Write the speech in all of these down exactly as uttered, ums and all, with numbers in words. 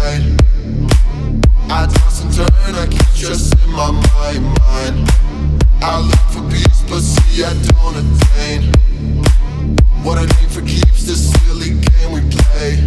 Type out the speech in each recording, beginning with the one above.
night. I toss and turn, I keep stressing my mind, mind. I look for peace, but see I don't attain. What I need for keeps this silly game we play.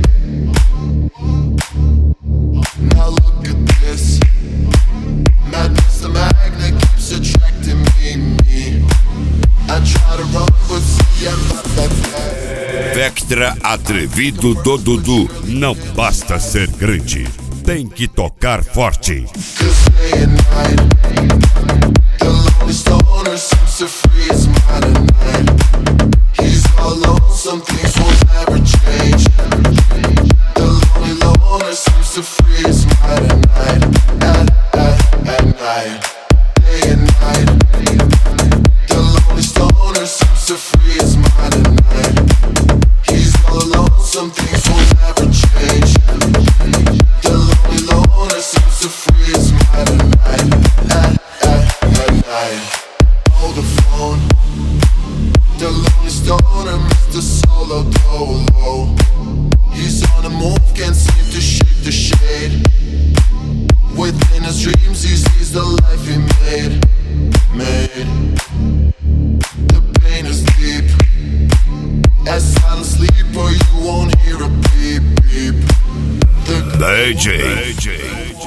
Now look at this. Madness, the magnet keeps attracting me, me. I try to run, but see I'm not that fast. Vectra Atrevido do Dudu. Não basta ser grande, tem que tocar forte. Cause day and night, the lonely stoner seems to free his mind at night. He's all alone, some things will never change. The lonely loner seems to free his mind at night. At, at, at night, day and night, the lonely stoner seems to free his mind at night. He's all alone, some things will never change. The lonely loner seems to free his mind at night. At, at, at night. Hold the phone. The lonely stoner, Mister Solo Dolo. He's on the move, can't seem to shake the shade. Within his dreams, he sees the life he made. Made. The pain is deep. As silent sleeper, you won't hear a beep, beep. D J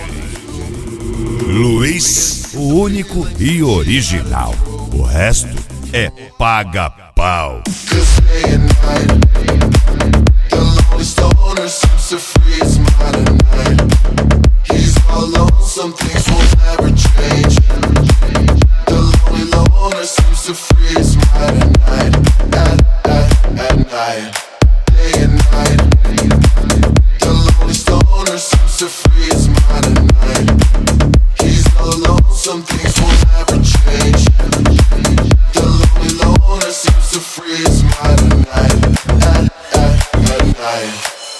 Luiz, o único e original. O resto é paga-pau. Cause day and night, the lonely stoner seems to free his mind at night. He's all alone, some things will never change. The lonely loner seems to free his mind at night. At, at, at night, day and night, the lonely stoner seems to free his mind at night. He's all alone, some things will never change. The lonely loner seems to free his mind at night. At, at, at night.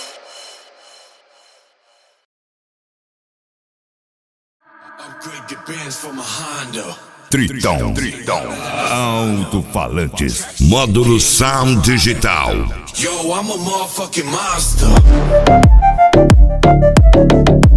Upgrade the bands from a Honda. Tritão, Tritão, alto-falantes, módulo Sound Digital. Yo, I'm a motherfucking monster.